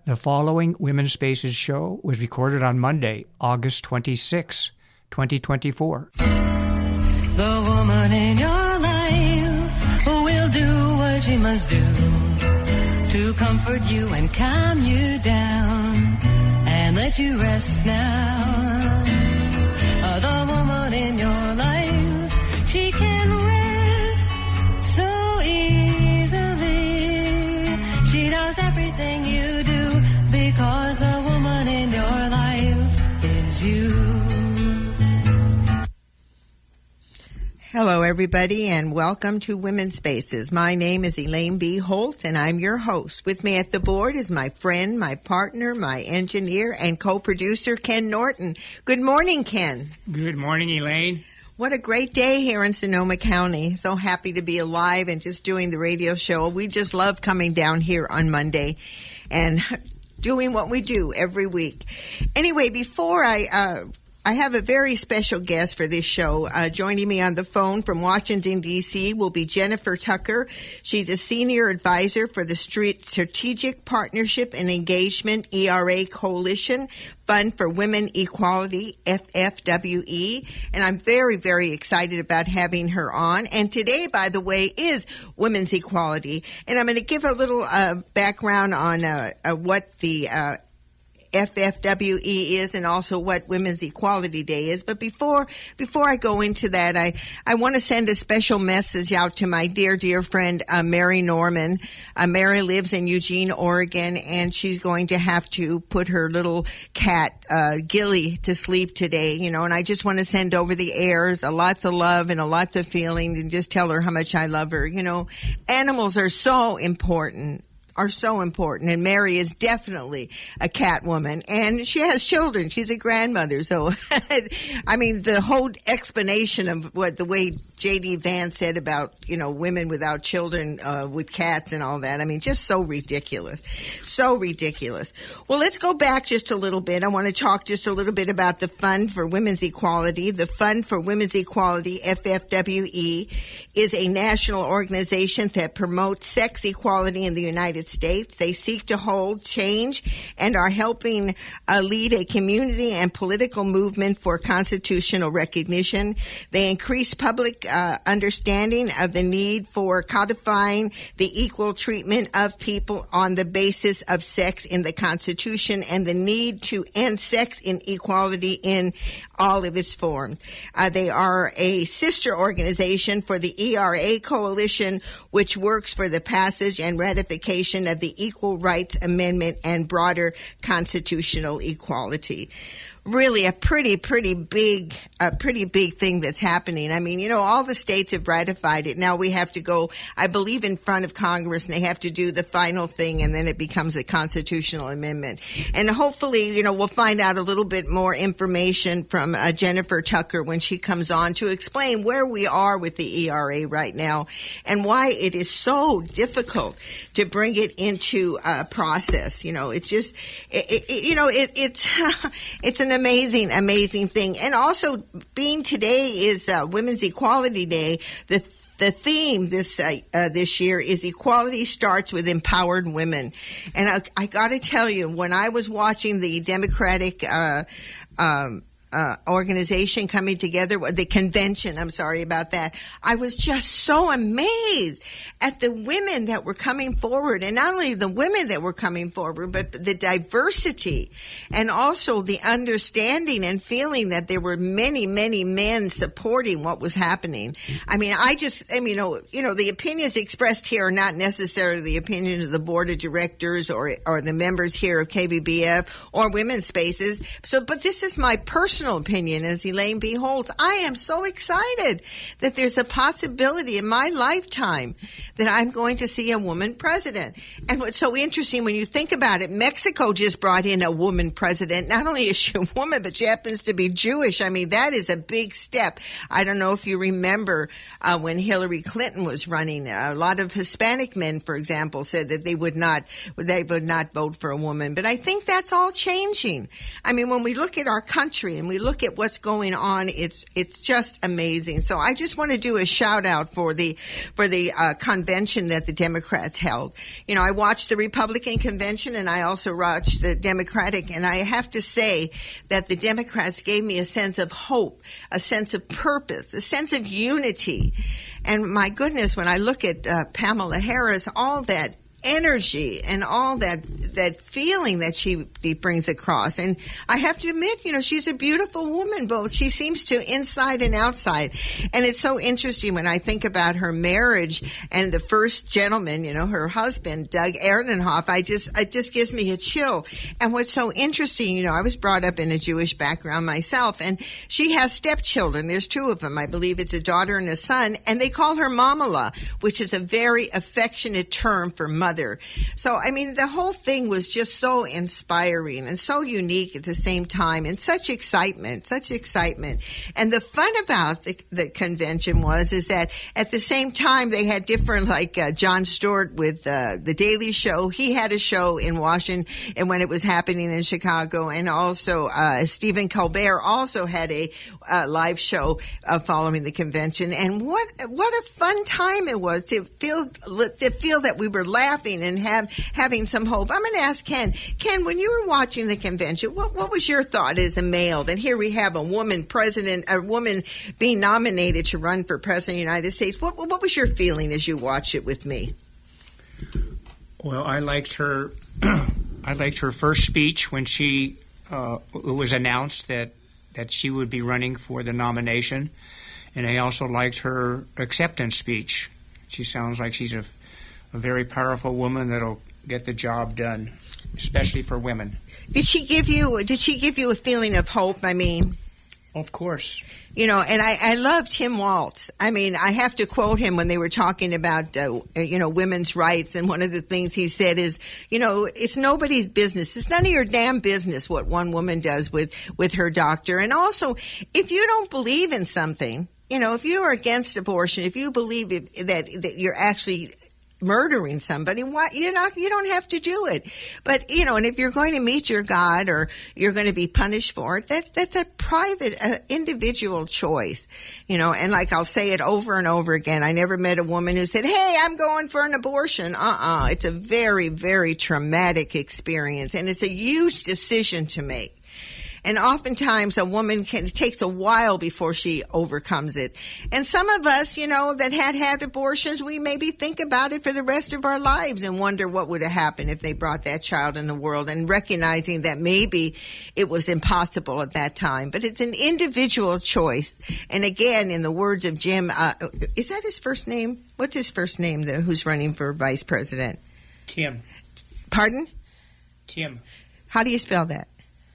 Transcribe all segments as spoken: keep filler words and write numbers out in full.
The following Women's Spaces show was recorded on Monday, August twenty-sixth, twenty twenty-four. The woman in your life will do what she must do to comfort you and calm you down and let you rest now. Uh, the woman in your life, she can rest so easily. She does everything you do because the woman in your life is you. Hello, everybody, and welcome to Women's Spaces. My name is Elaine B. Holt, and I'm your host. With me at the board is my friend, my partner, my engineer, and co-producer, Ken Norton. Good morning, Ken. Good morning, Elaine. What a great day here in Sonoma County. So happy to be alive and just doing the radio show. We just love coming down here on Monday and doing what we do every week. Anyway, before I... Uh, I have a very special guest for this show. Uh, joining me on the phone from Washington, D C will be Jennifer Tucker. She's a senior advisor for the Strategic Partnership and Engagement E R A Coalition Fund for Women Equality, F F W E. And I'm very, very excited about having her on. And today, by the way, is Women's Equality. And I'm going to give a little uh, background on uh, uh, what the uh F F W E is and also what Women's Equality Day is. But before before I go into that, I, I want to send a special message out to my dear, dear friend, uh, Mary Norman. Uh, Mary lives in Eugene, Oregon, and she's going to have to put her little cat, uh, Gilly, to sleep today, you know, and I just want to send over the airs, a lots of love and a lots of feeling, and just tell her how much I love her. You know, animals are so important. are so important, and Mary is definitely a cat woman, and she has children. She's a grandmother, so I mean, the whole explanation of what the way J D Vance said about, you know, women without children uh, with cats and all that, I mean, just so ridiculous, so ridiculous. Well, let's go back just a little bit. I want to talk just a little bit about the Fund for Women's Equality. The Fund for Women's Equality, F F W E, is a national organization that promotes sex equality in the United States. They seek to hold change and are helping uh, lead a community and political movement for constitutional recognition. They increase public uh, understanding of the need for codifying the equal treatment of people on the basis of sex in the Constitution and the need to end sex inequality in all of its forms. Uh, they are a sister organization for the E R A Coalition, which works for the passage and ratification of the Equal Rights Amendment and broader constitutional equality. Really a pretty, pretty big, a pretty big thing that's happening. I mean, you know, all the states have ratified it. Now we have to go, I believe, in front of Congress, and they have to do the final thing, and then it becomes a constitutional amendment. And hopefully, you know, we'll find out a little bit more information from uh, Jennifer Tucker when she comes on to explain where we are with the E R A right now and why it is so difficult to bring it into uh, process. You know, it's just, it, it, you know, it, it's, it's an amazing, amazing thing. And also, being today is uh, Women's Equality Day, the The theme this uh, uh, this year is equality starts with empowered women. And I, I got to tell you, when I was watching the Democratic uh, um, uh, organization coming together, the convention, I'm sorry about that, I was just so amazed at the women that were coming forward, and not only the women that were coming forward, but the diversity and also the understanding and feeling that there were many, many men supporting what was happening. I mean, I just, I mean, you know, you know, the opinions expressed here are not necessarily the opinion of the board of directors or or the members here of K B B F or Women's Spaces. So, but this is my personal opinion as Elaine B. Holtz. I am so excited that there's a possibility in my lifetime that I'm going to see a woman president. And what's so interesting when you think about it, Mexico just brought in a woman president. Not only is she a woman, but she happens to be Jewish. I mean, that is a big step. I don't know if you remember uh, when Hillary Clinton was running, a lot of Hispanic men, for example, said that they would not, they would not vote for a woman. But I think that's all changing. I mean, when we look at our country and we we look at what's going on, it's it's just amazing. So I just want to do a shout out for the for the uh, convention that the Democrats held. You know, I watched the Republican convention and I also watched the Democratic, and I have to say that the Democrats gave me a sense of hope, a sense of purpose, a sense of unity. And my goodness, when I look at uh, Kamala Harris, all that energy and all that that feeling that she brings across. And I have to admit, you know, she's a beautiful woman, but she seems to inside and outside. And it's so interesting when I think about her marriage and the first gentleman, you know, her husband, Doug Erdenhoff, I just, it just gives me a chill. And what's so interesting, you know, I was brought up in a Jewish background myself, and she has stepchildren. There's two of them. I believe it's a daughter and a son, and they call her Mamala, which is a very affectionate term for mother. So, I mean, the whole thing was just so inspiring and so unique at the same time, and such excitement, such excitement. And the fun about the, the convention was is that at the same time they had different, like uh, Jon Stewart with uh, The Daily Show. He had a show in Washington and when it was happening in Chicago, and also uh, Stephen Colbert also had a uh, live show uh, following the convention. And what what a fun time it was to feel to feel that we were laughing and have having some hope. I'm going to ask Ken. Ken, when you were watching the convention, what, what was your thought as a male? That here we have a woman president, a woman being nominated to run for president of the United States. What, what was your feeling as you watched it with me? Well, I liked her. I liked her first speech when she uh, it was announced that that she would be running for the nomination, and I also liked her acceptance speech. She sounds like she's a A very powerful woman that'll get the job done, especially for women. Did she give you? Did she give you a feeling of hope? I mean, of course. You know, and I, I love Tim Walz. I mean, I have to quote him when they were talking about, uh, you know, women's rights. And one of the things he said is, you know, it's nobody's business. It's none of your damn business what one woman does with, with her doctor. And also, if you don't believe in something, you know, if you are against abortion, if you believe it, that, that you're actually murdering somebody, why you're not you don't have to do it. But you know, and if you're going to meet your God or you're going to be punished for it, that's that's a private uh, individual choice, you know. And like I'll say it over and over again, I never met a woman who said, hey, I'm going for an abortion. Uh-uh. It's a very, very traumatic experience, and it's a huge decision to make. And oftentimes a woman can, it takes a while before she overcomes it. And some of us, you know, that had had abortions, we maybe think about it for the rest of our lives and wonder what would have happened if they brought that child in the world, and recognizing that maybe it was impossible at that time. But it's an individual choice. And again, in the words of Jim, uh, is that his first name? What's his first name, the, who's running for vice president? Tim. Pardon? Tim. How do you spell that?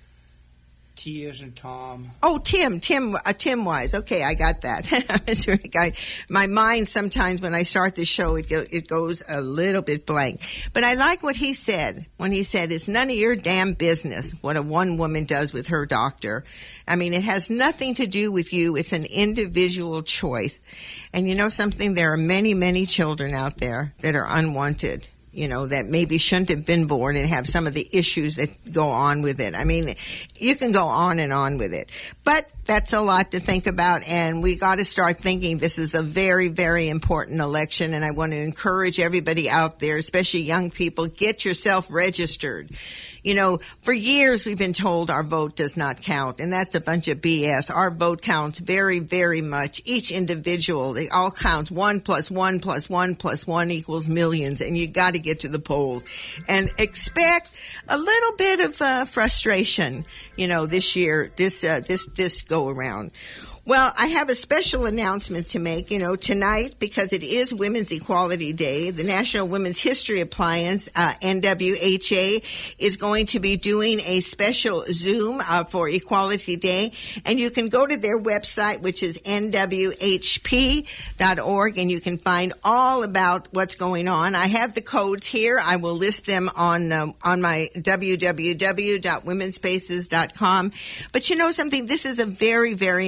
T as in Tom. Oh, Tim, Tim, uh, Tim Wise. Okay, I got that. I, my mind sometimes when I start the show, it, go, it goes a little bit blank. But I like what he said when he said, it's none of your damn business what a one woman does with her doctor. I mean, it has nothing to do with you. It's an individual choice. And you know something? There are many, many children out there that are unwanted, you know, that maybe shouldn't have been born and have some of the issues that go on with it. I mean, you can go on and on with it. But that's a lot to think about, and we got to start thinking this is a very, very important election, and I want to encourage everybody out there, especially young people, get yourself registered. You know, for years we've been told our vote does not count, and that's a bunch of B S. Our vote counts very, very much. Each individual, they all count. One plus one plus one plus one equals millions, and you got to get to the polls. And expect a little bit of uh, frustration, you know, this year, this uh, this this go around. Well, I have a special announcement to make, you know, tonight, because it is Women's Equality Day. The National Women's History Alliance, uh, N W H A, is going to be doing a special Zoom uh, for Equality Day. And you can go to their website, which is N W H P dot org, and you can find all about what's going on. I have the codes here. I will list them on um, on my w w w dot women spaces dot com. But you know something? This is a very, very important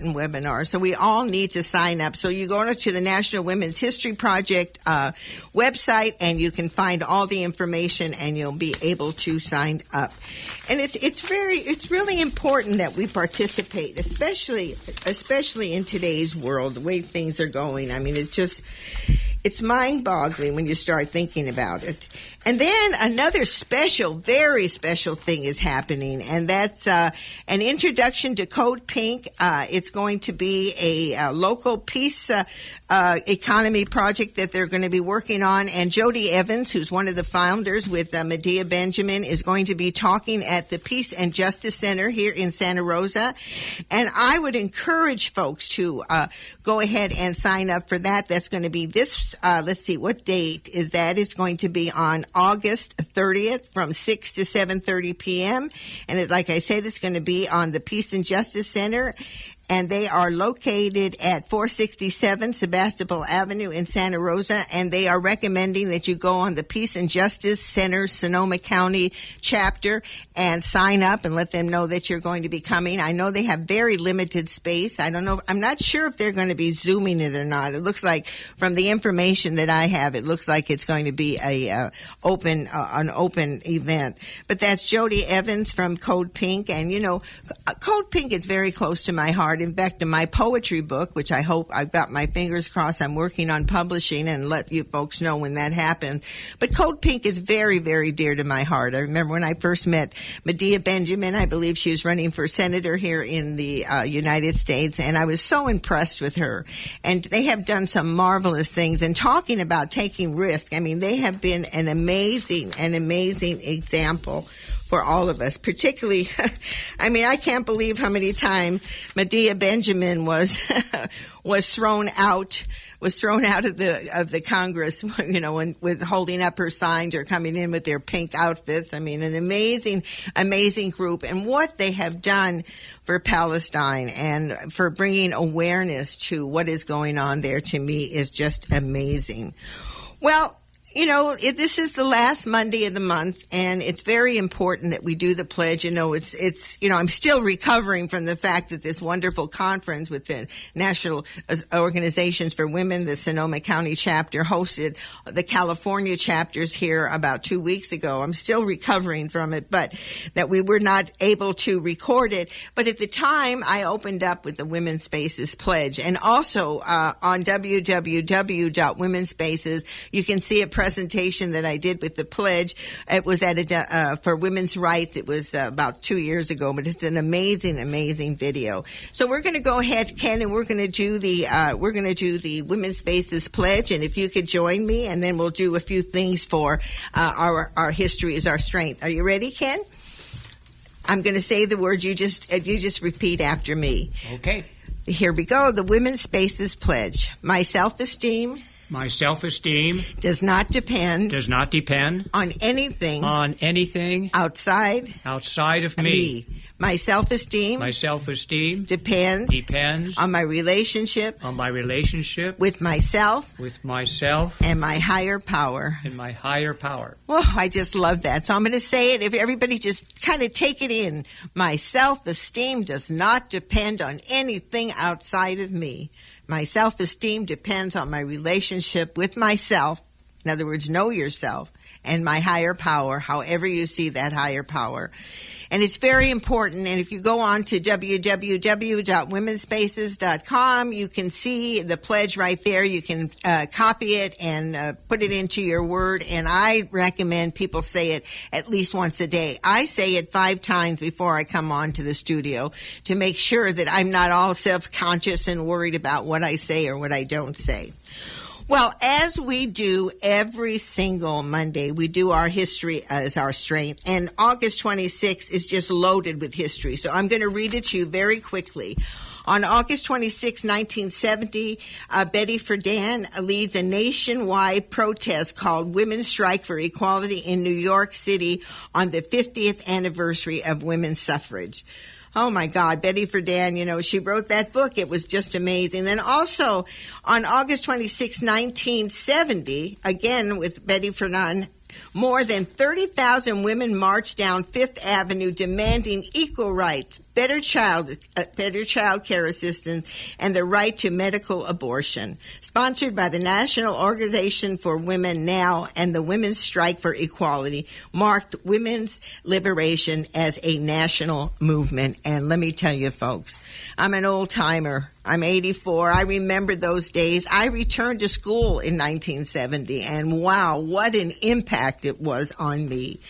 important webinar. So we all need to sign up. So you go to the National Women's History Project uh, website, and you can find all the information, and you'll be able to sign up. And it's it's very it's really important that we participate, especially especially in today's world, the way things are going. I mean, it's just it's mind-boggling when you start thinking about it. And then another special, very special thing is happening, and that's uh, an introduction to Code Pink. Uh, it's going to be a, a local peace uh, uh, economy project that they're going to be working on. And Jody Evans, who's one of the founders with uh, Medea Benjamin, is going to be talking at the Peace and Justice Center here in Santa Rosa. And I would encourage folks to uh, go ahead and sign up for that. That's going to be this, uh, let's see, what date is that? It's going to be on August thirtieth from six to seven thirty p.m. And it, like I said, it's going to be on the Peace and Justice Center. And they are located at four sixty-seven Sebastopol Avenue in Santa Rosa. And they are recommending that you go on the Peace and Justice Center Sonoma County chapter and sign up and let them know that you're going to be coming. I know they have very limited space. I don't know. I'm not sure if they're going to be Zooming it or not. It looks like, from the information that I have, it looks like it's going to be a uh, open, uh, an open event. But that's Jody Evans from Code Pink. And, you know, Code Pink is very close to my heart. In fact, in my poetry book, which I hope I've got my fingers crossed, I'm working on publishing and let you folks know when that happens. But Code Pink is very, very dear to my heart. I remember when I first met Medea Benjamin, I believe she was running for senator here in the uh, United States, and I was so impressed with her. And they have done some marvelous things. And talking about taking risk, I mean, they have been an amazing, an amazing example for all of us, particularly, I mean, I can't believe how many times Medea Benjamin was was thrown out was thrown out of the of the Congress, you know, when, with holding up her signs or coming in with their pink outfits. I mean, an amazing, amazing group, and what they have done for Palestine and for bringing awareness to what is going on there, to me, is just amazing. Well, you know, it, this is the last Monday of the month, and it's very important that we do the pledge. You know, it's, it's, you know, I'm still recovering from the fact that this wonderful conference with the National Organizations for Women, the Sonoma County chapter, hosted the California chapters here about two weeks ago. I'm still recovering from it, but that we were not able to record it. But at the time, I opened up with the Women's Spaces pledge. And also, uh, on w w w dot women's spaces, you can see a presentation that I did with the pledge. It was at a, uh, for women's rights. It was uh, about two years ago, but it's an amazing, amazing video. So we're going to go ahead, Ken, and we're going to do the uh, we're going to do the Women's Spaces pledge. And if you could join me, and then we'll do a few things for uh, our our history is our strength. Are you ready, Ken? I'm going to say the words. You just uh, you just repeat after me. Okay. Here we go. The Women's Spaces pledge. My self-esteem. My self-esteem does not depend does not depend on anything on anything outside outside of me. me. My self-esteem My self-esteem depends depends on my relationship on my relationship with myself with myself and my higher power. and my higher power. Well, I just love that. So I'm going to say it. If everybody just kind of take it in. My self-esteem does not depend on anything outside of me. My self-esteem depends on my relationship with myself. In other words, know yourself, and my higher power, however you see that higher power. And it's very important. And if you go on to w w w dot women's spaces dot com, you can see the pledge right there. You can uh, copy it and uh, put it into your word. And I recommend people say it at least once a day. I say it five times before I come on to the studio to make sure that I'm not all self-conscious and worried about what I say or what I don't say. Well, as we do every single Monday, we do our history as our strength. And August twenty-sixth is just loaded with history. So I'm going to read it to you very quickly. On August twenty-sixth, nineteen seventy, uh, Betty Friedan leads a nationwide protest called Women's Strike for Equality in New York City on the fiftieth anniversary of women's suffrage. Oh, my God, Betty Friedan, you know, she wrote that book. It was just amazing. Then also on August twenty-sixth, nineteen seventy, again with Betty Friedan, more than thirty thousand women marched down Fifth Avenue demanding equal rights, better child, uh, better child care assistance, and the right to medical abortion. Sponsored by the National Organization for Women Now and the Women's Strike for Equality, marked women's liberation as a national movement. And let me tell you, folks, I'm an old timer. I'm eighty-four. I remember those days. I returned to school in nineteen seventy, and wow, what an impact it was on me.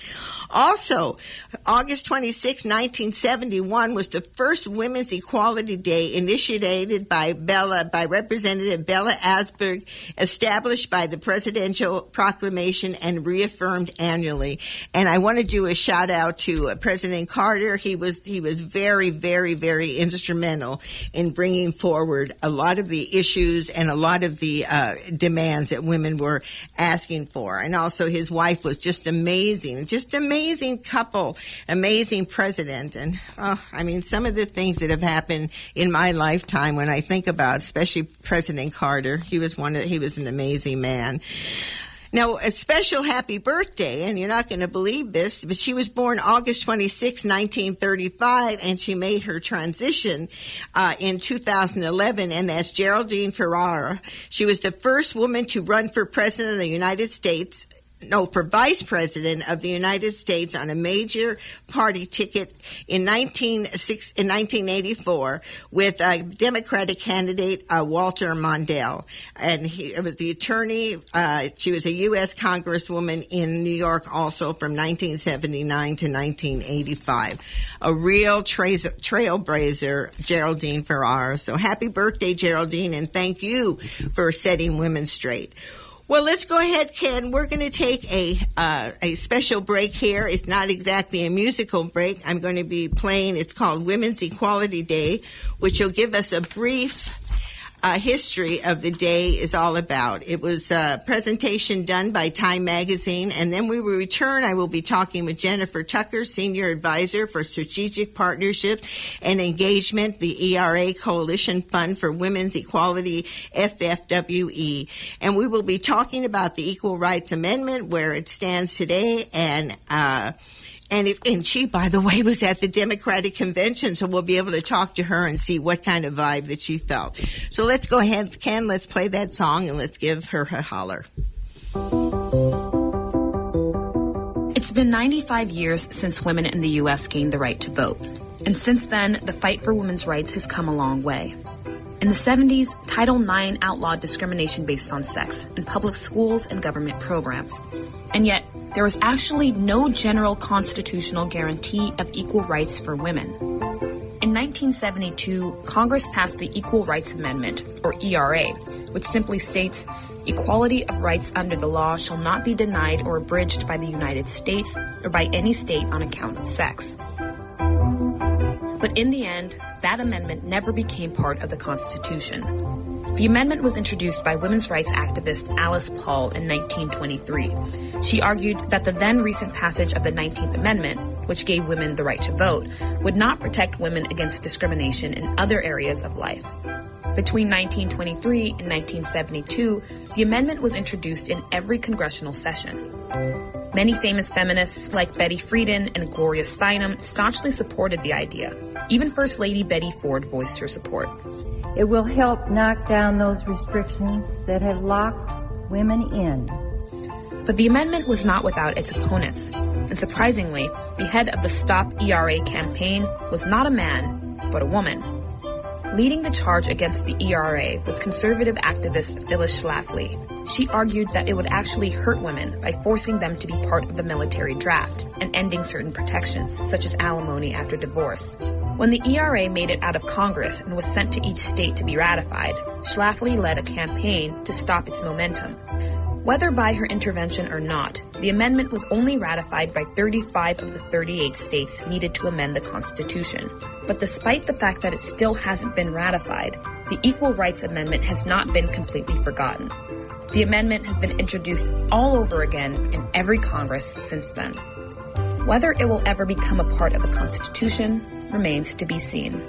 Also, August twenty-sixth, nineteen seventy-one was the first Women's Equality Day initiated by Bella, by Representative Bella Asberg, established by the presidential proclamation and reaffirmed annually. And I want to do a shout out to uh, President Carter. He was, he was very, very, very instrumental in bringing forward a lot of the issues and a lot of the uh, demands that women were asking for. And also his wife was just amazing, just amazing. Amazing couple, amazing president. And, oh, I mean, some of the things that have happened in my lifetime when I think about, especially President Carter, he was one of, he was an amazing man. Now, a special happy birthday, and you're not going to believe this, but she was born August twenty-sixth, nineteen thirty-five, and she made her transition uh, in two thousand eleven, and that's Geraldine Ferrara. She was the first woman to run for president of the United States, no, for vice president of the United States on a major party ticket in nineteen eighty-four with uh, Democratic candidate uh, Walter Mondale. And he it was the attorney. Uh, she was a U S Congresswoman in New York also from nineteen seventy-nine to nineteen eighty-five. A real tra- trailblazer, Geraldine Ferrara. So happy birthday, Geraldine, and thank you for setting women straight. Well, let's go ahead, Ken. We're going to take a uh, a special break here. It's not exactly a musical break. I'm going to be playing, it's called Women's Equality Day, which will give us a brief uh, history of the day is all about. It was a presentation done by Time Magazine, and then we will return. I will be talking with Jennifer Tucker, Senior Advisor for Strategic Partnerships and Engagement, the E R A Coalition Fund for Women's Equality, F F W E. And we will be talking about the Equal Rights Amendment, where it stands today, and uh And, if, and she, by the way, was at the Democratic Convention, so we'll be able to talk to her and see what kind of vibe that she felt. So let's go ahead, Ken, let's play that song, and let's give her a holler. It's been ninety-five years since women in the U S gained the right to vote. And since then, the fight for women's rights has come a long way. In the seventies, Title nine outlawed discrimination based on sex in public schools and government programs. And yet, there was actually no general constitutional guarantee of equal rights for women. In nineteen seventy-two, Congress passed the Equal Rights Amendment, or E R A, which simply states, equality of rights under the law shall not be denied or abridged by the United States or by any state on account of sex. But in the end, that amendment never became part of the Constitution. The amendment was introduced by women's rights activist Alice Paul in nineteen twenty-three. She argued that the then recent passage of the nineteenth Amendment, which gave women the right to vote, would not protect women against discrimination in other areas of life. Between nineteen twenty-three and nineteen seventy-two, the amendment was introduced in every congressional session. Many famous feminists like Betty Friedan and Gloria Steinem staunchly supported the idea. Even First Lady Betty Ford voiced her support. It will help knock down those restrictions that have locked women in. But the amendment was not without its opponents. And surprisingly, the head of the Stop E R A campaign was not a man, but a woman. Leading the charge against the E R A was conservative activist Phyllis Schlafly. She argued that it would actually hurt women by forcing them to be part of the military draft and ending certain protections, such as alimony after divorce. When the E R A made it out of Congress and was sent to each state to be ratified, Schlafly led a campaign to stop its momentum. Whether by her intervention or not, the amendment was only ratified by thirty-five of the thirty-eight states needed to amend the Constitution. But despite the fact that it still hasn't been ratified, the Equal Rights Amendment has not been completely forgotten. The amendment has been introduced all over again in every Congress since then. Whether it will ever become a part of the Constitution remains to be seen.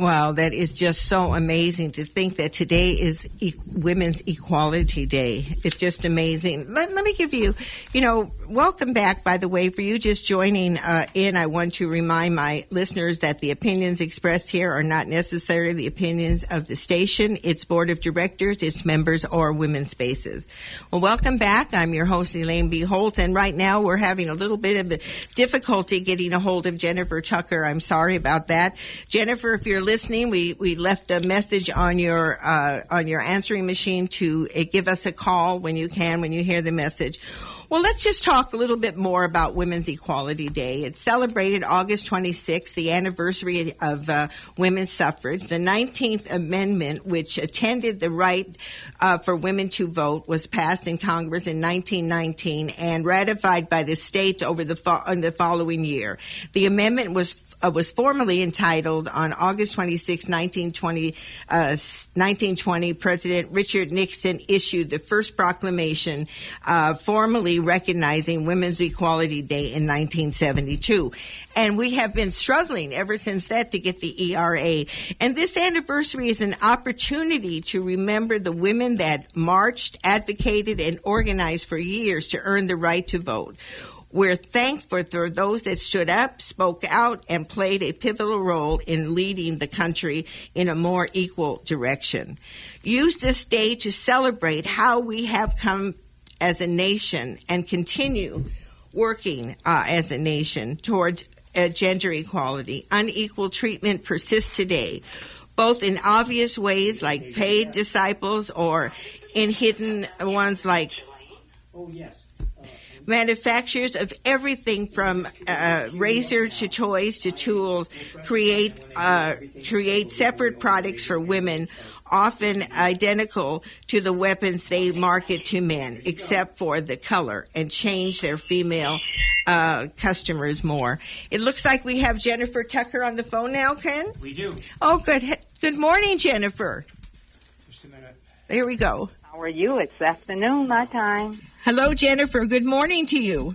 Wow, that is just so amazing to think that today is e- Women's Equality Day. It's just amazing. Let, let me give you, you know, welcome back, by the way, for you just joining uh, in. I want to remind my listeners that the opinions expressed here are not necessarily the opinions of the station, its board of directors, its members, or Women's Spaces. Well, welcome back. I'm your host, Elaine B. Holt, and right now we're having a little bit of difficulty getting a hold of Jennifer Tucker. I'm sorry about that. Jennifer, if you're listening, we, we left a message on your uh, on your answering machine to uh, give us a call when you can, when you hear the message. Well, let's just talk a little bit more about Women's Equality Day. It's celebrated August twenty-sixth, the anniversary of uh, women's suffrage. The nineteenth Amendment, which attended the right uh, for women to vote, was passed in Congress in nineteen nineteen and ratified by the states over the, fo- in the following year. The amendment was Uh, was formally entitled on August twenty-sixth, nineteen twenty, uh, nineteen twenty, President Richard Nixon issued the first proclamation uh, formally recognizing Women's Equality Day in nineteen seventy-two. And we have been struggling ever since that to get the E R A. And this anniversary is an opportunity to remember the women that marched, advocated, and organized for years to earn the right to vote. We're thankful for those that stood up, spoke out, and played a pivotal role in leading the country in a more equal direction. Use this day to celebrate how we have come as a nation and continue working uh, as a nation towards uh, gender equality. Unequal treatment persists today, both in obvious ways like paid disciples or in hidden ones like Oh, yes. manufacturers of everything from uh, razors to toys to tools create uh, create separate products for women, often identical to the weapons they market to men, except for the color, and change their female uh, customers more. It looks like we have Jennifer Tucker on the phone now, Ken? We do. Oh, good. Good morning, Jennifer. Just a minute. There we go. How are you? It's afternoon, my time. Hello, Jennifer. Good morning to you.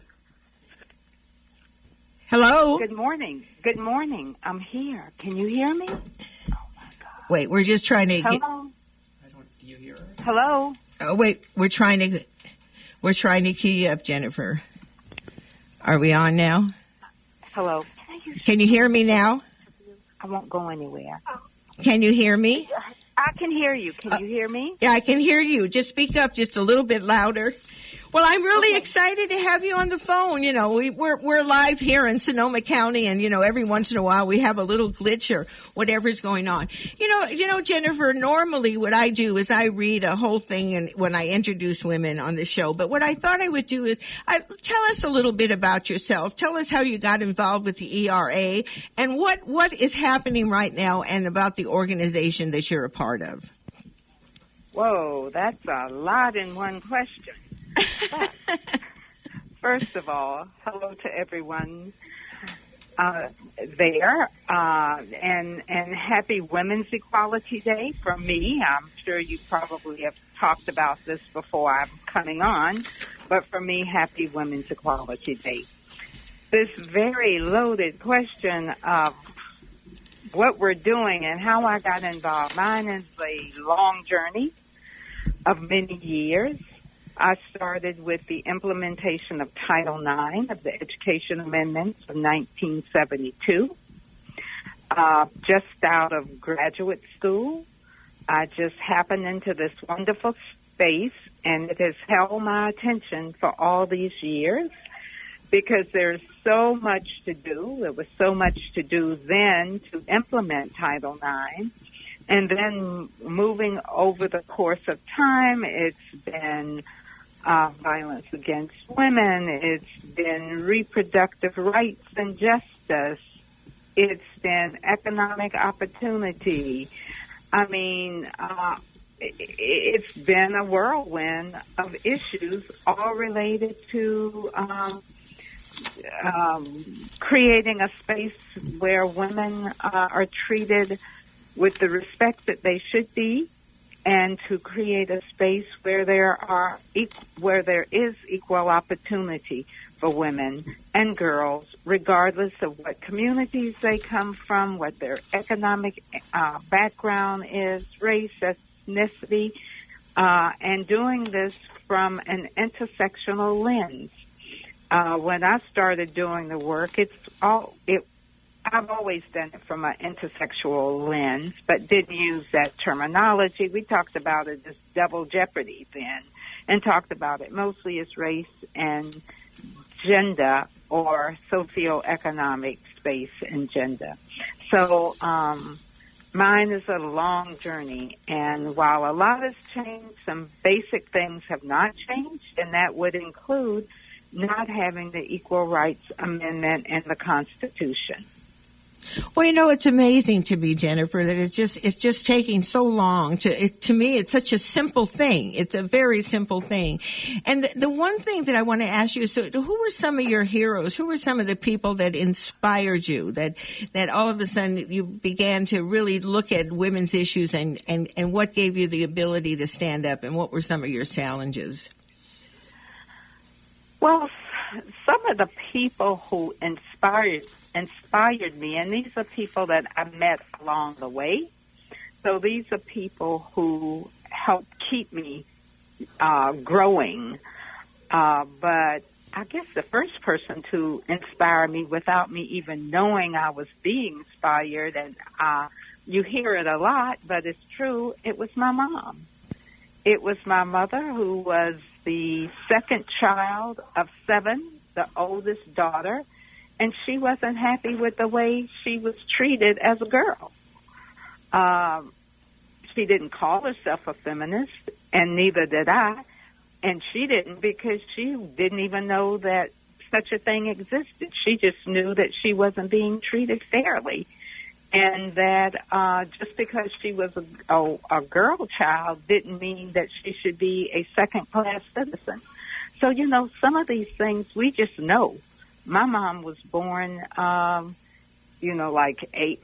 Hello? Good morning. Good morning. I'm here. Can you hear me? Wait, we're just trying to get... Hello? I don't, do you hear her? Hello? Oh, wait, we're trying to... We're trying to cue you up, Jennifer. Are we on now? Hello? Can you hear me now? I won't go anywhere. Can you hear me? I can hear you. Can you hear me? Yeah, I can hear you. Just speak up just a little bit louder. Well, I'm really okay. excited to have you on the phone. You know, we, we're we're live here in Sonoma County, and you know, every once in a while we have a little glitch or whatever's going on. You know, you know, Jennifer. Normally, what I do is I read a whole thing, and when I introduce women on the show. But what I thought I would do is I, tell us a little bit about yourself. Tell us how you got involved with the E R A, and what what is happening right now, and about the organization that you're a part of. Whoa, that's a lot in one question. But, first of all, hello to everyone uh, there, uh, and and happy Women's Equality Day from me. I'm sure you probably have talked about this before I'm coming on, but for me, happy Women's Equality Day. This very loaded question of what we're doing and how I got involved. Mine is a long journey of many years. I started with the implementation of Title nine of the Education Amendments of nineteen seventy-two. Uh, just out of graduate school, I just happened into this wonderful space, and it has held my attention for all these years because there's so much to do. There was so much to do then to implement Title nine. And then moving over the course of time, it's been Uh, violence against women, it's been reproductive rights and justice, it's been economic opportunity. I mean, uh, it's been a whirlwind of issues all related to um, um, creating a space where women uh, are treated with the respect that they should be, and to create a space where there are where there is equal opportunity for women and girls, regardless of what communities they come from, what their economic uh, background is, race, ethnicity, uh, and doing this from an intersectional lens. Uh, when I started doing the work, it's all it. I've always done it from an intersexual lens, but didn't use that terminology. We talked about it as double jeopardy then, and talked about it mostly as race and gender, or socioeconomic space and gender. So um, mine is a long journey, and while a lot has changed, some basic things have not changed, and that would include not having the Equal Rights Amendment in the Constitution. Well, you know, it's amazing to me, Jennifer, that it's just it's just taking so long. To it, to me, it's such a simple thing. It's a very simple thing. And the one thing that I want to ask you, so who were some of your heroes? Who were some of the people that inspired you, that that all of a sudden you began to really look at women's issues, and, and, and what gave you the ability to stand up, and what were some of your challenges? Well, some of the people who inspired inspired me, and these are people that I met along the way. So these are people who helped keep me uh, growing. Uh, but I guess the first person to inspire me without me even knowing I was being inspired, and uh, you hear it a lot, but it's true, it was my mom. It was my mother, who was the second child of seven, the oldest daughter, and she wasn't happy with the way she was treated as a girl. Um, she didn't call herself a feminist, and neither did I, and she didn't, because she didn't even know that such a thing existed. She just knew that she wasn't being treated fairly, and that uh, just because she was a, a, a girl child didn't mean that she should be a second-class citizen. So, you know, some of these things we just know. My mom was born, um, you know, like eight,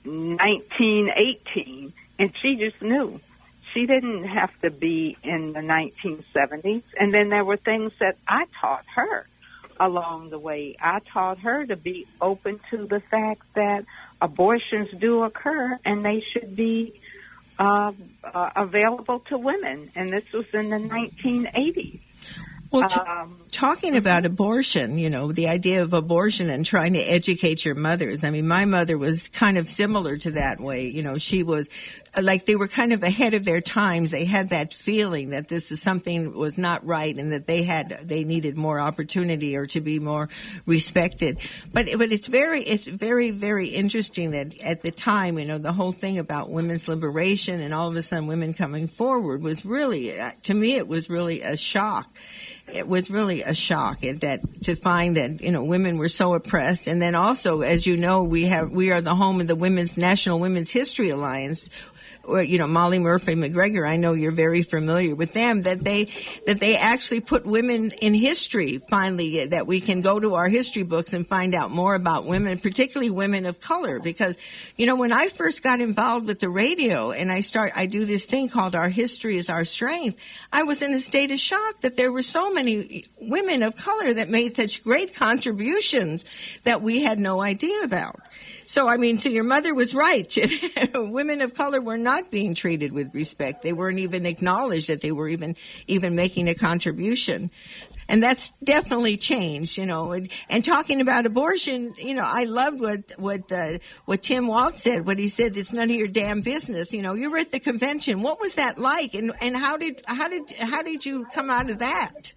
nineteen eighteen, and she just knew. She didn't have to be in the nineteen seventies. And then there were things that I taught her along the way. I taught her to be open to the fact that abortions do occur, and they should be uh, uh, available to women. And this was in the nineteen eighties. Well, t- um, talking about abortion, you know, the idea of abortion and trying to educate your mothers. I mean, my mother was kind of similar to that way. You know, she was like, they were kind of ahead of their times. They had that feeling that this is something was not right, and that they had, they needed more opportunity or to be more respected. But, but it's very, it's very, very interesting that at the time, you know, the whole thing about women's liberation and all of a sudden women coming forward was really, to me, it was really a shock. It was really a shock that to find that, you know, women were so oppressed. And then also, as you know, we have we are the home of the Women's National Women's History Alliance, or, you know, Molly Murphy McGregor. I know you're very familiar with them. That they that they actually put women in history. Finally, that we can go to our history books and find out more about women, particularly women of color. Because, you know, when I first got involved with the radio and I start, I do this thing called Our History is Our Strength. I was in a state of shock that there were so many women of color that made such great contributions that we had no idea about. So, I mean, so your mother was right. Women of color were not being treated with respect. They weren't even acknowledged that they were even even making a contribution. And that's definitely changed, you know. And, and talking about abortion, you know, I loved what what uh, what Tim Walz said. What he said, it's none of your damn business. You know, you were at the convention. What was that like? And and how did how did how did you come out of that?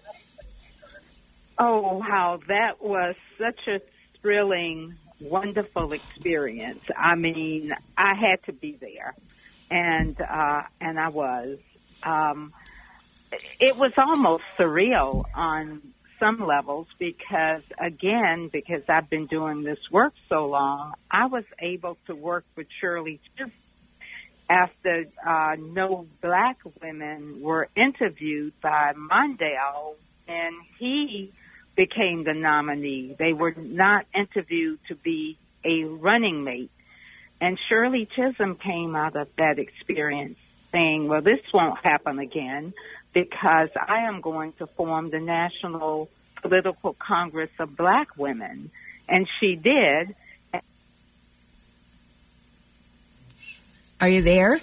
Oh, how that was such a thrilling, wonderful experience. I mean, I had to be there, and uh, and I was. Um, it was almost surreal on some levels because, again, because I've been doing this work so long, I was able to work with Shirley Chisholm after uh, no black women were interviewed by Mondale, and he became the nominee. They were not interviewed to be a running mate. And Shirley Chisholm came out of that experience saying, well, this won't happen again because I am going to form the National Political Congress of Black Women, and she did. Are you there?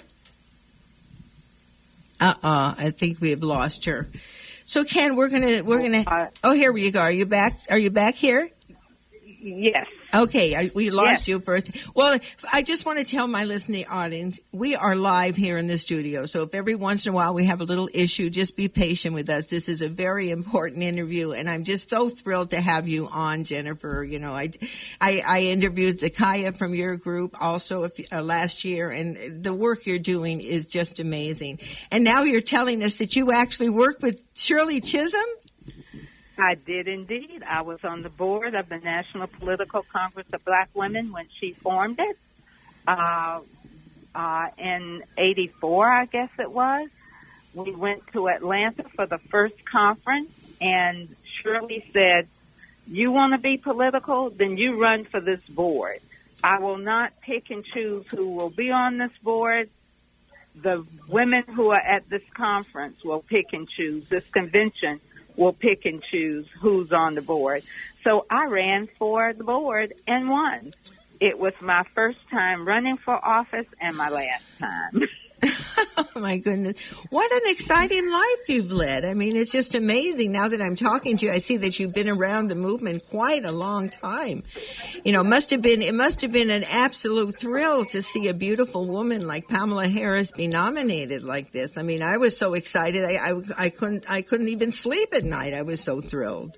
Uh-uh. I think we have lost her. So, Ken, we're gonna we're gonna. Uh, oh, here you go. Are you back? Are you back here? Yes. Okay, I, we lost Yes. you first. Well, I just want to tell my listening audience, we are live here in the studio. So if every once in a while we have a little issue, just be patient with us. This is a very important interview, and I'm just so thrilled to have you on, Jennifer. You know, I, I, I interviewed Zakaya from your group also if, uh, last year, and the work you're doing is just amazing. And now you're telling us that you actually work with Shirley Chisholm? I did indeed. I was on the board of the National Political Congress of Black Women when she formed it uh, uh, in eighty-four, I guess it was. We went to Atlanta for the first conference, and Shirley said, you want to be political? Then you run for this board. I will not pick and choose who will be on this board. The women who are at this conference will pick and choose. This convention will pick and choose who's on the board. So I ran for the board and won. It was my first time running for office and my last time. Oh, my goodness. What an exciting life you've led. I mean, it's just amazing. Now that I'm talking to you, I see that you've been around the movement quite a long time. You know, must have been, it must have been an absolute thrill to see a beautiful woman like Pamela Harris be nominated like this. I mean, I was so excited. I, I, I couldn't, I couldn't even sleep at night. I was so thrilled.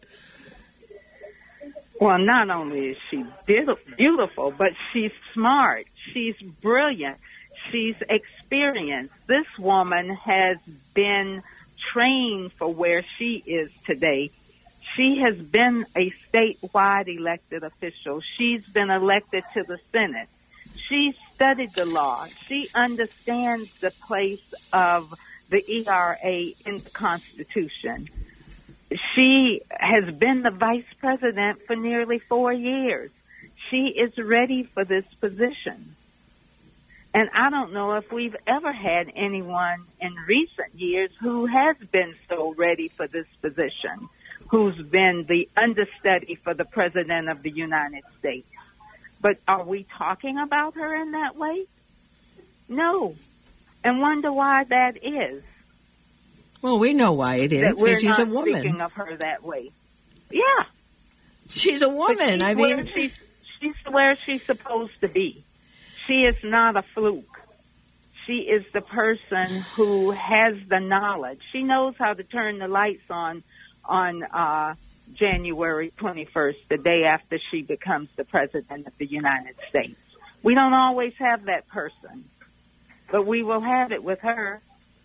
Well, not only is she beautiful, but she's smart. She's brilliant. She's experienced. This woman has been trained for where she is today. She has been a statewide elected official. She's been elected to the Senate. She studied the law. She understands the place of the E R A in the Constitution. She has been the vice president for nearly four years. She is ready for this position. And I don't know if we've ever had anyone in recent years who has been so ready for this position, who's been the understudy for the President of the United States. But are we talking about her in that way? No. And wonder why that is. Well, we know why it is, That we're because she's a not woman. speaking of her that way. Yeah. She's a But woman. she's I where mean, she's, she's where she's supposed to be. She is not a fluke. She is the person who has the knowledge. She knows how to turn the lights on on uh, January twenty-first, the day after she becomes the President of the United States. We don't always have that person, but we will have it with her.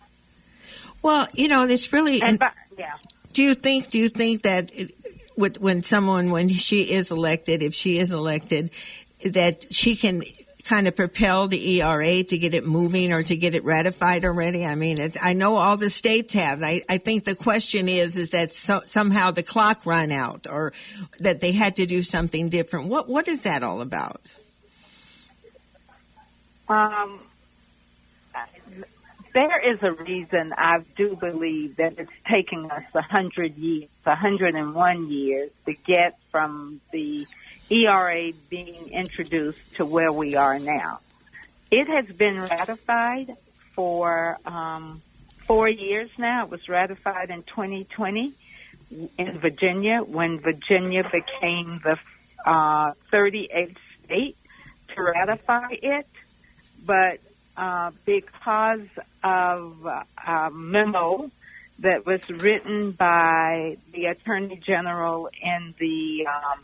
well, you know, it's really. And by, yeah. Do you think? Do you think that it, with, when someone, when she is elected, if she is elected, that she can kind of propel the E R A to get it moving or to get it ratified already? I mean, it's, I know all the states have. I, I think the question is, is that so, somehow the clock ran out, or that they had to do something different. What What is that all about? Um, there is a reason I do believe that it's taking us a hundred years, a hundred and one years to get from the E R A being introduced to where we are now. It has been ratified for um, four years now. It was ratified in twenty twenty in Virginia when Virginia became the uh, thirty-eighth state to ratify it. But uh, because of a memo that was written by the Attorney General in the um,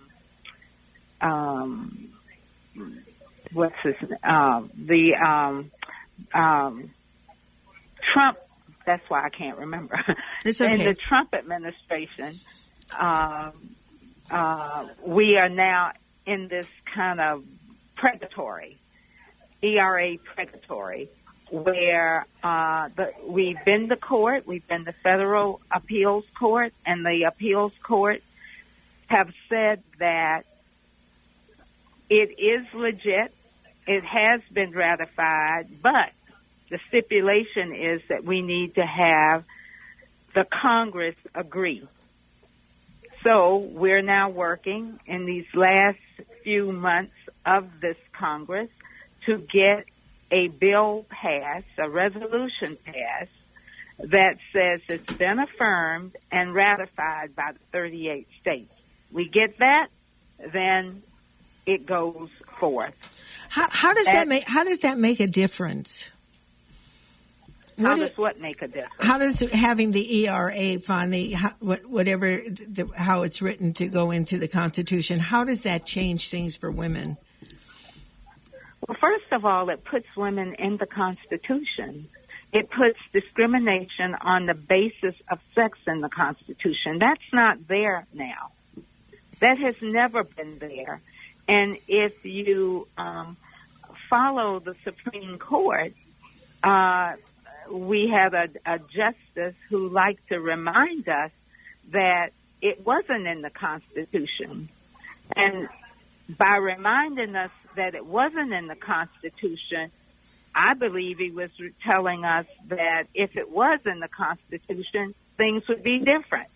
Um, what's his um, the um, um, Trump? That's why I can't remember. It's okay. In the Trump administration, um, uh, we are now in this kind of predatory E R A predatory, where uh, the, we've been to court, we've been to federal appeals court, and the appeals court have said that it is legit. It has been ratified, but the stipulation is that we need to have the Congress agree. So we're now working in these last few months of this Congress to get a bill passed, a resolution passed, that says it's been affirmed and ratified by the thirty-eight states. We get that, then it goes forth. How, how does that make? How does that make a difference? How What does it- what make a difference? How does having the E R A fund, the how- what- whatever the, how it's written to go into the Constitution, how does that change things for women? Well, first of all, it puts women in the Constitution. It puts discrimination on the basis of sex in the Constitution. That's not there now. That has never been there. And if you um, follow the Supreme Court, uh, we have a, a justice who liked to remind us that it wasn't in the Constitution. And by reminding us that it wasn't in the Constitution, I believe he was telling us that if it was in the Constitution, things would be different.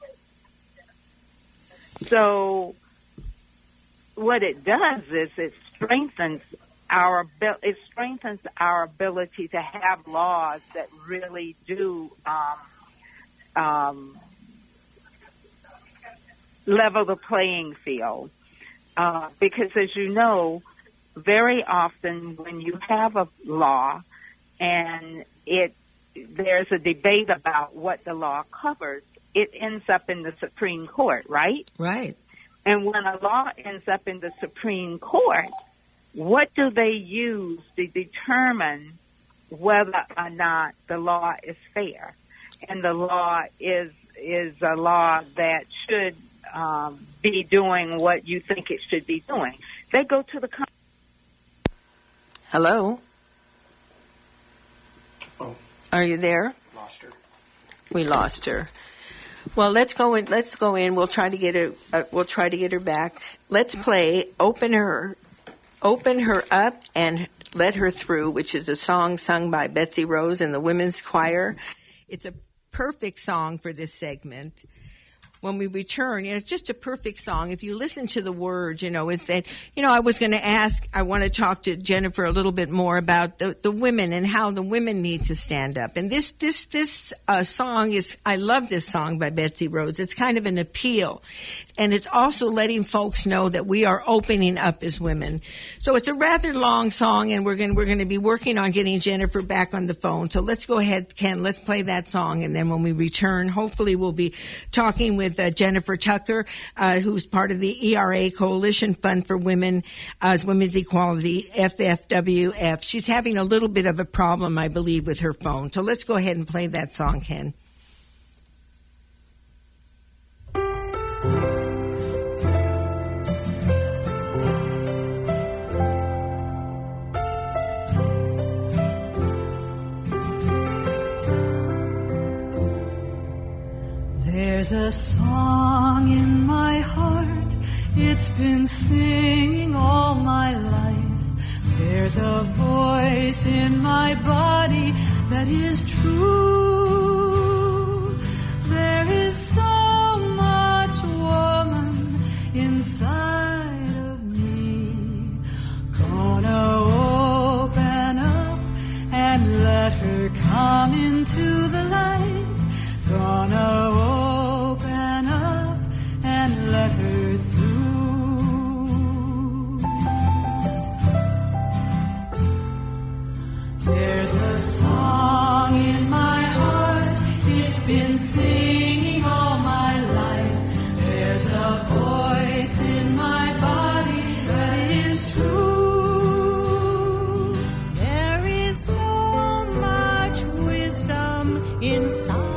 So what it does is it strengthens our it strengthens our ability to have laws that really do um, um, level the playing field. Uh, because, as you know, very often when you have a law and it there's a debate about what the law covers, it ends up in the Supreme Court, right? Right. And when a law ends up in the Supreme Court, what do they use to determine whether or not the law is fair? And the law is is a law that should um, be doing what you think it should be doing. They go to the con- Hello? Oh. Are you there? Lost her. We lost her. Well, let's go in. Let's go in. We'll try to get her. Uh, we'll try to get her back. Let's play "Open Her, Open Her Up and Let Her Through," which is a song sung by Betsy Rose and the Women's Choir. It's a perfect song for this segment. When we return, and it's just a perfect song. If you listen to the words, you know, is that, you know, I was going to ask, I want to talk to Jennifer a little bit more about the, the women and how the women need to stand up. And this, this, this uh, song is, I love this song by Betsy Rose. It's kind of an appeal. And it's also letting folks know that we are opening up as women. So it's a rather long song, and we're going, we're going to be working on getting Jennifer back on the phone. So let's go ahead, Ken, let's play that song. And then when we return, hopefully we'll be talking with Uh, Jennifer Tucker, uh, who's part of the E R A Coalition Fund for Women, uh, Women's Equality, F F W F. She's having a little bit of a problem, I believe, with her phone. So let's go ahead and play that song, Ken. There's a song in my heart, it's been singing all my life. There's a voice in my body that is true. There is so much woman inside of me. Gonna open up and let her come into the light. Gonna open up and let her through. There's a song in my heart, it's been singing all my life. There's a voice in my body that is true. There is so much wisdom inside.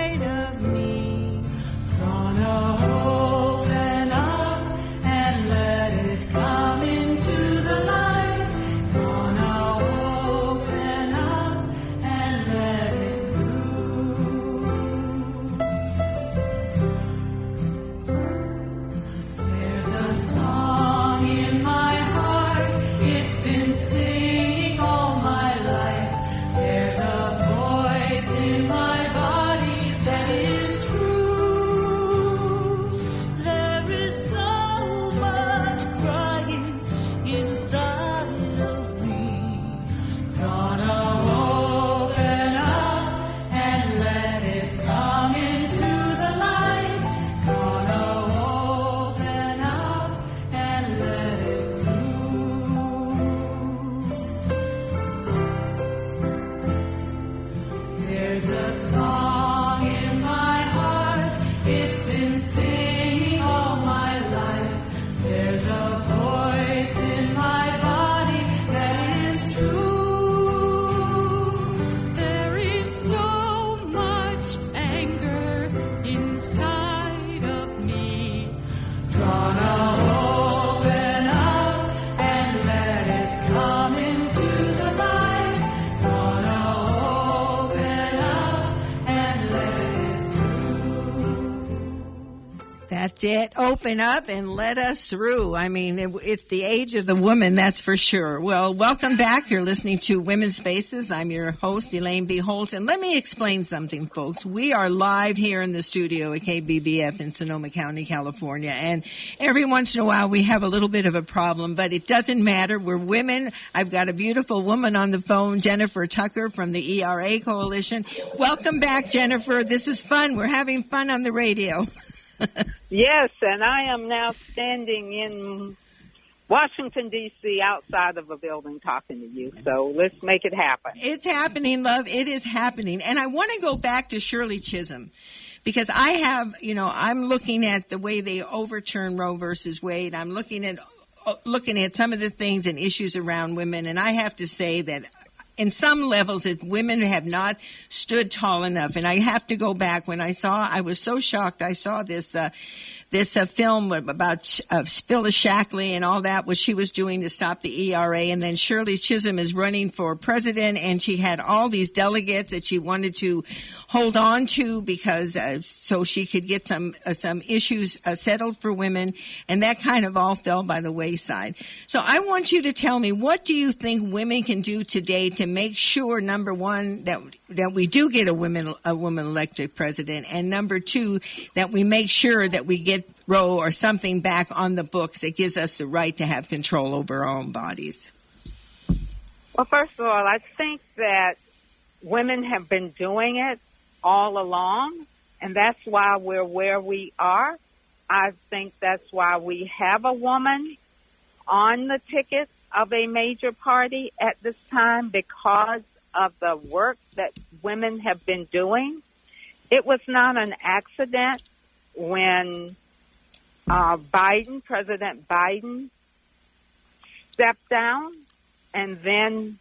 Singing all my life, there's a voice in my body that is true. There been singing all my life. There's a voice in my body that is true. There is so much anger inside of me. Gonna open up and let it come into the light. Gonna open up and let it through. That's it. Open up and let us through. I mean, it, it's the age of the woman, that's for sure. Well, welcome back. You're listening to Women's Spaces. I'm your host, Elaine B. Holtz. And let me explain something, folks. We are live here in the studio at K B B F in Sonoma County, California. And every once in a while, we have a little bit of a problem, but it doesn't matter. We're women. I've got a beautiful woman on the phone, Jennifer Tucker from the E R A Coalition. Welcome back, Jennifer. This is fun. We're having fun on the radio. Yes, and I am now standing in Washington, D C, outside of a building talking to you. So let's make it happen. It's happening, love. It is happening. And I want to go back to Shirley Chisholm because I have, you know, I'm looking at the way they overturn Roe versus Wade. I'm looking at looking at some of the things and issues around women. And I have to say that in some levels that women have not stood tall enough. And I have to go back when I saw, I was so shocked. I saw this, uh, this uh, film about uh, Phyllis Shackley and all that, what she was doing to stop the E R A. And then Shirley Chisholm is running for president, and she had all these delegates that she wanted to hold on to because uh, so she could get some uh, some issues uh, settled for women. And that kind of all fell by the wayside. So I want you to tell me, what do you think women can do today to make sure, number one, that that we do get a woman a woman elected president, and number two, that we make sure that we get Roe or something back on the books that gives us the right to have control over our own bodies? Well, first of all, I think that women have been doing it all along, and that's why we're where we are. I think that's why we have a woman on the ticket of a major party at this time, because of the work that women have been doing. It was not an accident when uh, Biden, President Biden, stepped down and then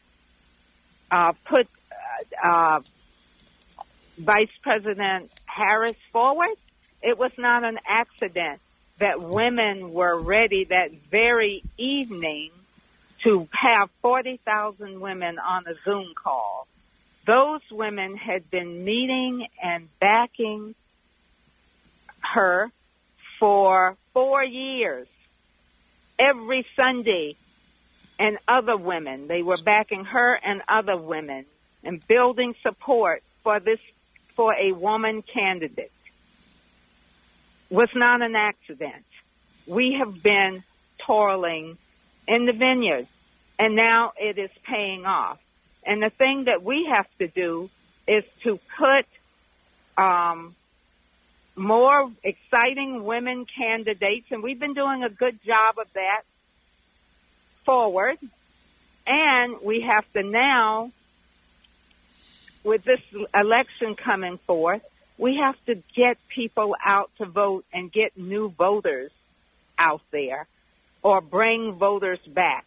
uh, put uh, uh, Vice President Harris forward. It was not an accident that women were ready that very evening to have forty thousand women on a Zoom call. Those women had been meeting and backing her for four years. Every Sunday, and other women, they were backing her and other women and building support for this, for a woman candidate. Was not an accident. We have been toiling in the vineyard, and now it is paying off. And the thing that we have to do is to put um, more exciting women candidates, and we've been doing a good job of that, forward. And we have to now, with this election coming forth, we have to get people out to vote and get new voters out there, or bring voters back.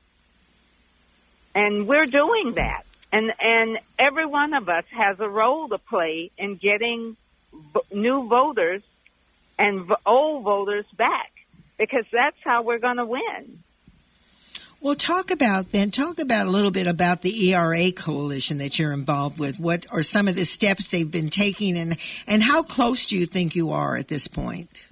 And we're doing that. And and every one of us has a role to play in getting v- new voters and v- old voters back, because that's how we're going to win. Well, talk about then, talk about a little bit about the E R A coalition that you're involved with. What are some of the steps they've been taking, and, and how close do you think you are at this point?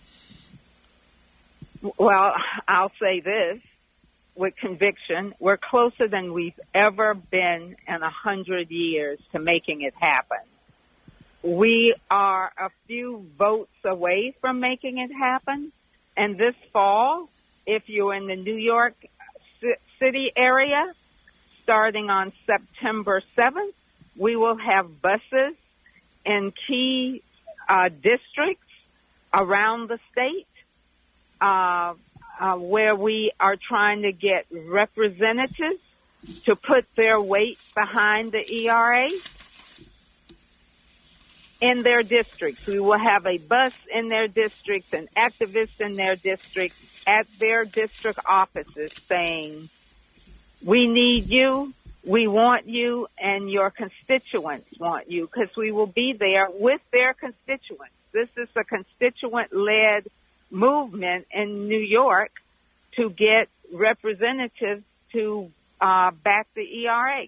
Well, I'll say this with conviction. We're closer than we've ever been in a hundred years to making it happen. We are a few votes away from making it happen. And this fall, if you're in the New York City area, starting on September seventh, we will have buses in key uh, districts around the state uh, uh, where we are trying to get representatives to put their weight behind the E R A. in their districts. We will have a bus in their districts and activists in their districts at their district offices saying, we need you, we want you, and your constituents want you, because we will be there with their constituents. This is a constituent-led movement in New York to get representatives to uh, back the E R A.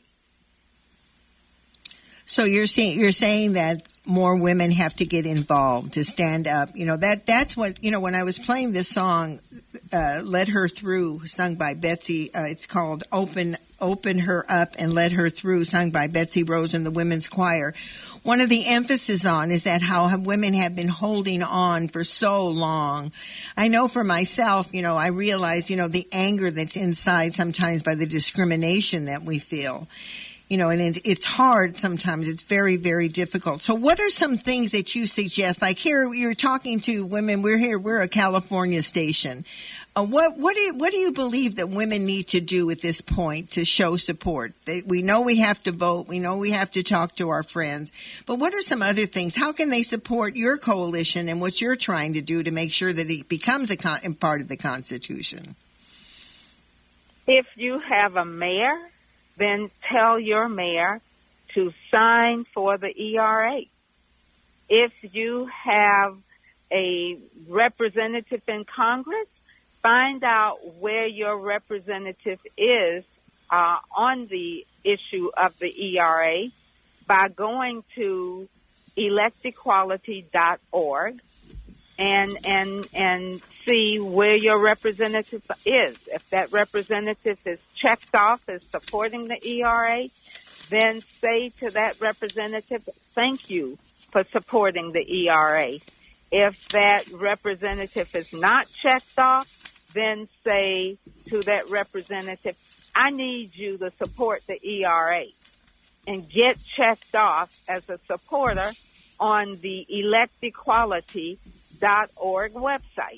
So you're saying you're saying that more women have to get involved to stand up. You know that that's what you know. When I was playing this song, uh, "Let Her Through," sung by Betsy, uh, it's called "Open Open Her Up and Let Her Through," sung by Betsy Rose and the Women's Choir. One of the emphasis on is that how women have been holding on for so long. I know for myself, you know, I realize, you know, the anger that's inside sometimes by the discrimination that we feel. You know, and it, it's hard sometimes. It's very, very difficult. So what are some things that you suggest? Like here, you're talking to women. We're here. We're a California station. Uh, what what do you, what do you believe that women need to do at this point to show support? They, we know we have to vote. We know we have to talk to our friends. But what are some other things? How can they support your coalition and what you're trying to do to make sure that it becomes a con- part of the Constitution? If you have a mayor, then tell your mayor to sign for the E R A. If you have a representative in Congress, find out where your representative is uh, on the issue of the E R A by going to elect equality dot org and and and see where your representative is. If that representative is checked off as supporting the E R A, then say to that representative, thank you for supporting the E R A. If that representative is not checked off, then say to that representative, I need you to support the E R A, and get checked off as a supporter on the elect equality dot org website.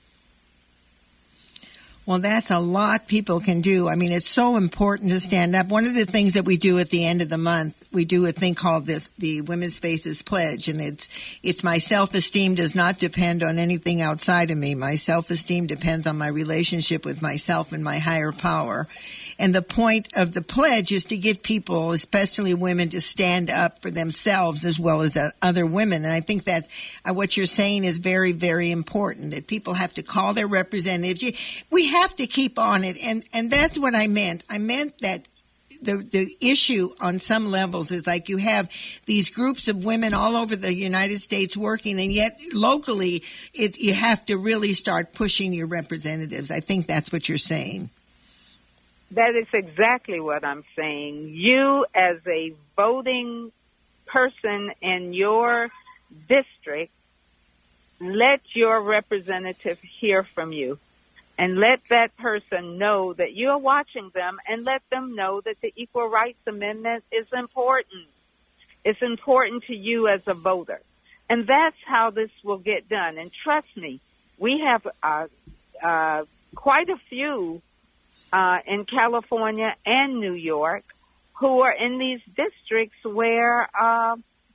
Well, that's a lot people can do. I mean, it's so important to stand up. One of the things that we do at the end of the month, we do a thing called this, the Women's Spaces Pledge, and it's, it's my self-esteem does not depend on anything outside of me. My self-esteem depends on my relationship with myself and my higher power. And the point of the pledge is to get people, especially women, to stand up for themselves as well as uh, other women. And I think that uh, what you're saying is very, very important, that people have to call their representatives. We have to keep on it. And, and that's what I meant. I meant that the, the issue on some levels is like you have these groups of women all over the United States working, and yet locally it, you have to really start pushing your representatives. I think that's what you're saying. That is exactly what I'm saying. You, as a voting person in your district, let your representative hear from you, and let that person know that you're watching them, and let them know that the Equal Rights Amendment is important. It's important to you as a voter. And that's how this will get done. And trust me, we have uh, uh, quite a few Uh, in California and New York, who are in these districts where uh,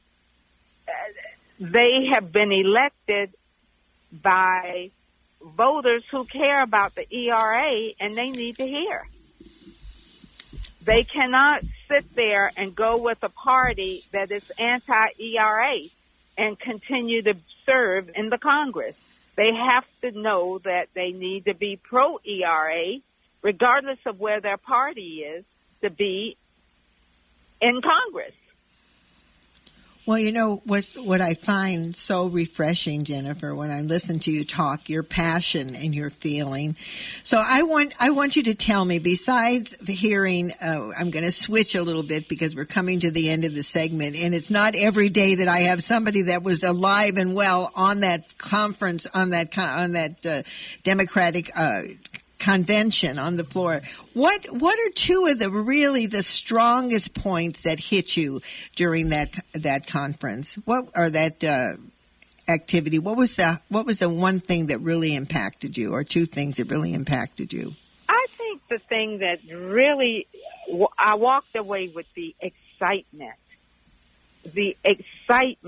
they have been elected by voters who care about the E R A, and they need to hear. They cannot sit there and go with a party that is anti-E R A and continue to serve in the Congress. They have to know that they need to be pro-E R A, regardless of where their party is, to be in Congress. Well, you know, what what I find so refreshing, Jennifer, when I listen to you talk, your passion and your feeling. So I want I want you to tell me, besides hearing, uh, I'm going to switch a little bit because we're coming to the end of the segment, and it's not every day that I have somebody that was alive and well on that conference, on that, on that uh, Democratic uh convention on the floor. What what are two of the really the strongest points that hit you during that that conference? What or that uh, activity? What was the what was the one thing that really impacted you, or two things that really impacted you? I think the thing that really I walked away with the excitement, the excitement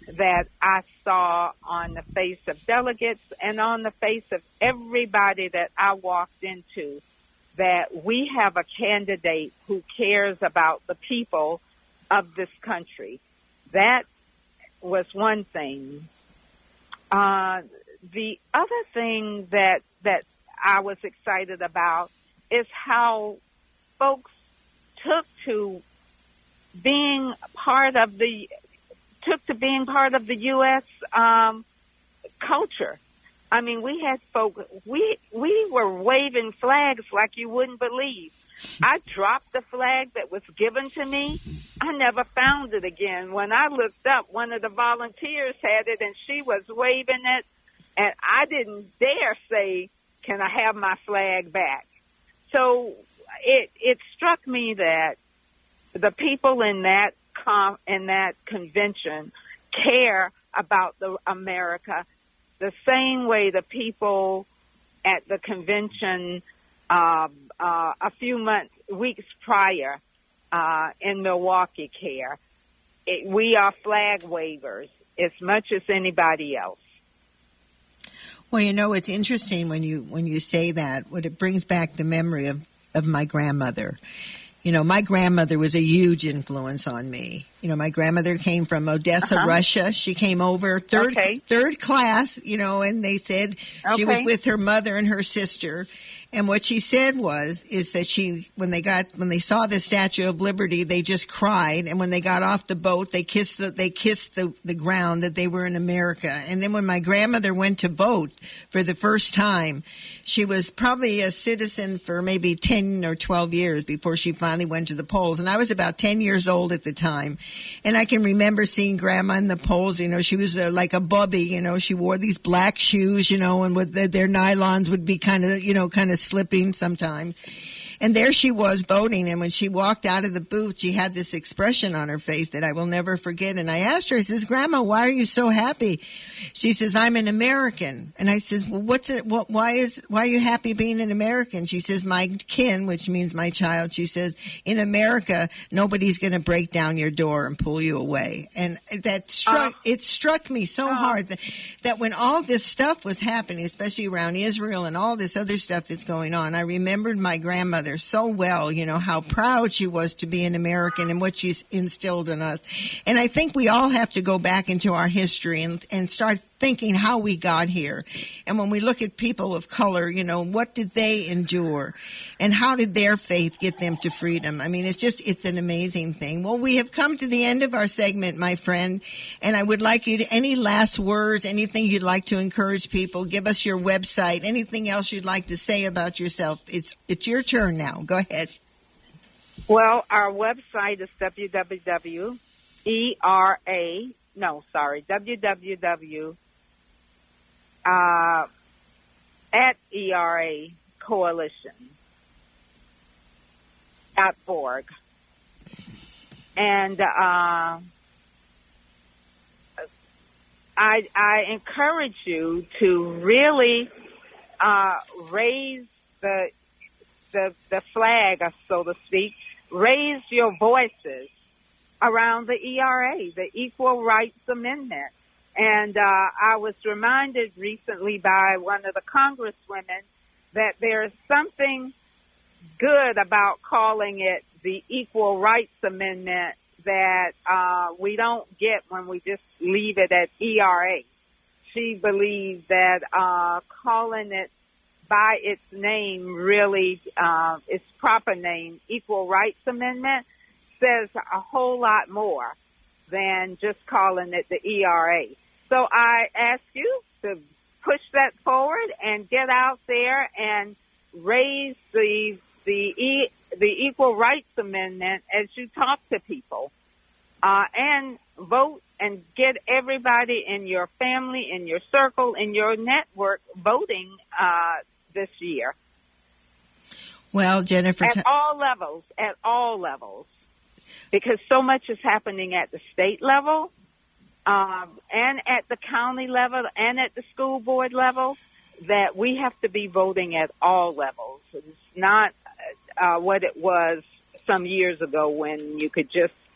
that I saw on the face of delegates and on the face of everybody that I walked into, that we have a candidate who cares about the people of this country. That was one thing. Uh, the other thing that, that I was excited about is how folks took to being part of the took to being part of the U S um, culture. I mean, we had folk, we we were waving flags like you wouldn't believe. I dropped the flag that was given to me. I never found it again. When I looked up, one of the volunteers had it, and she was waving it, and I didn't dare say, can I have my flag back? So it it struck me that the people in that com- in that convention care about the America the same way the people at the convention uh, uh, a few months, weeks prior uh, in Milwaukee care. It, we are flag wavers as much as anybody else. Well, you know, it's interesting when you when you say that. What it brings back the memory of, of my grandmother. You know, my grandmother was a huge influence on me. You know, my grandmother came from Odessa, uh-huh. Russia. She came over third okay. third class, you know, and they said okay. she was with her mother and her sister. And what she said was, is that she, when they got, when they saw the Statue of Liberty, they just cried. And when they got off the boat, they kissed the, they kissed the, the ground that they were in America. And then when my grandmother went to vote for the first time, she was probably a citizen for maybe ten or twelve years before she finally went to the polls. And I was about ten years old at the time. And I can remember seeing Grandma in the polls. You know, she was uh, like a bubby, you know, she wore these black shoes, you know, and with the, their nylons would be kind of, you know, kind of slipping sometimes. And there she was voting, and when she walked out of the booth, she had this expression on her face that I will never forget. And I asked her, I says, Grandma, why are you so happy? She says, I'm an American. And I says, well, what's it, what, why is, why are you happy being an American? She says, my kin, which means my child, she says, in America, nobody's going to break down your door and pull you away. And that struck, uh, it struck me so uh, hard that, that when all this stuff was happening, especially around Israel and all this other stuff that's going on, I remembered my grandmother so well, you know, how proud she was to be an American and what she's instilled in us. And I think we all have to go back into our history and, and start thinking how we got here. And when we look at people of color, you know, what did they endure? And how did their faith get them to freedom? I mean, it's just, it's an amazing thing. Well, we have come to the end of our segment, my friend, and I would like you to, any last words, anything you'd like to encourage people, give us your website, anything else you'd like to say about yourself. It's, it's your turn now. Go ahead. Well, our website is w w w dot e r a, no, sorry, w w w Uh, at E R A Coalition dot org. And uh, I, I encourage you to really uh, raise the, the the flag, so to speak, raise your voices around the E R A, the Equal Rights Amendment. And uh, I was reminded recently by one of the congresswomen that there is something good about calling it the Equal Rights Amendment that uh, we don't get when we just leave it at E R A. She believes that uh, calling it by its name, really, uh, its proper name, Equal Rights Amendment, says a whole lot more than just calling it the E R A. So I ask you to push that forward and get out there and raise the the e, the Equal Rights Amendment as you talk to people, uh, and vote and get everybody in your family, in your circle, in your network voting uh, this year. Well, Jennifer, at t- all levels, at all levels, because so much is happening at the state level. Um, and at the county level and at the school board level, that we have to be voting at all levels. It's not uh, what it was some years ago when you could just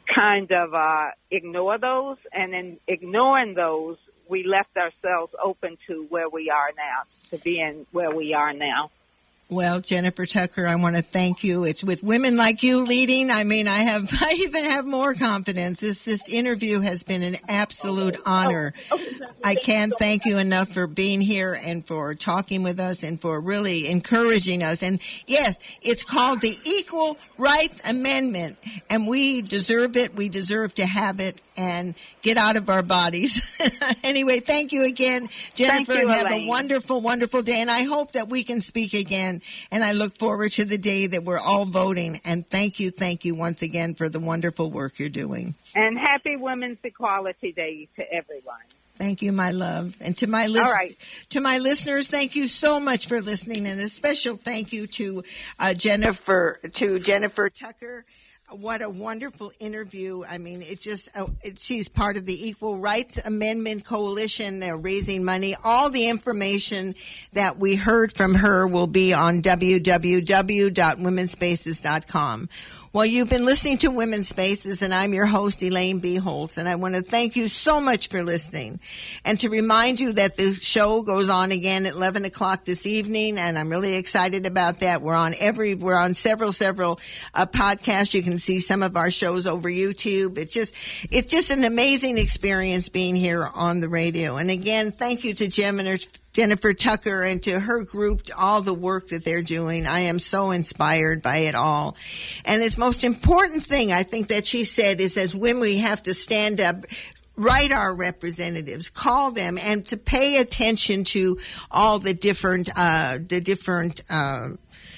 kind of uh, ignore those, and in ignoring those, we left ourselves open to where we are now, to being where we are now. Well, Jennifer Tucker, I want to thank you. It's with women like you leading. I mean, I have, I even have more confidence. This, this interview has been an absolute honor. I can't thank you enough for being here and for talking with us and for really encouraging us. And yes, it's called the Equal Rights Amendment, and we deserve it. We deserve to have it and get out of our bodies. Anyway, thank you again, Jennifer, you, and have Elaine. a wonderful, wonderful day. And I hope that we can speak again. And I look forward to the day that we're all voting. And thank you, thank you once again for the wonderful work you're doing. And happy Women's Equality Day to everyone. Thank you, my love. And to my list, All right. to my listeners, thank you so much for listening. And a special thank you to uh, Jennifer, to Jennifer Tucker. What a wonderful interview. I mean, it just, uh, it, she's part of the Equal Rights Amendment Coalition. They're raising money. All the information that we heard from her will be on w w w dot women's spaces dot com. Well, you've been listening to Women's Spaces, and I'm your host, Elaine B. Holtz, and I want to thank you so much for listening. And to remind you that the show goes on again at eleven o'clock this evening, and I'm really excited about that. We're on every, we're on several, several uh, podcasts. You can see some of our shows over YouTube. It's just, it's just an amazing experience being here on the radio. And again, thank you to Gemini, Jennifer Tucker, and to her group, to all the work that they're doing. I am so inspired by it all. And its most important thing, I think, that she said is, as women, we have to stand up, write our representatives, call them, and to pay attention to all the different, uh, the different, uh,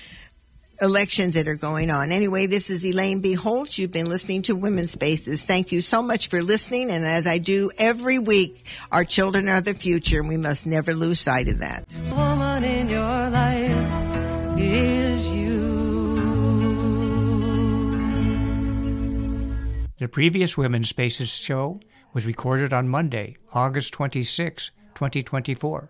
elections that are going on. Anyway, this is Elaine B. Holtz. You've been listening to Women's Spaces. Thank you so much for listening. And as I do every week, our children are the future, and we must never lose sight of that. The woman in your life is you. The previous Women's Spaces show was recorded on Monday, August twenty-sixth, twenty twenty-four.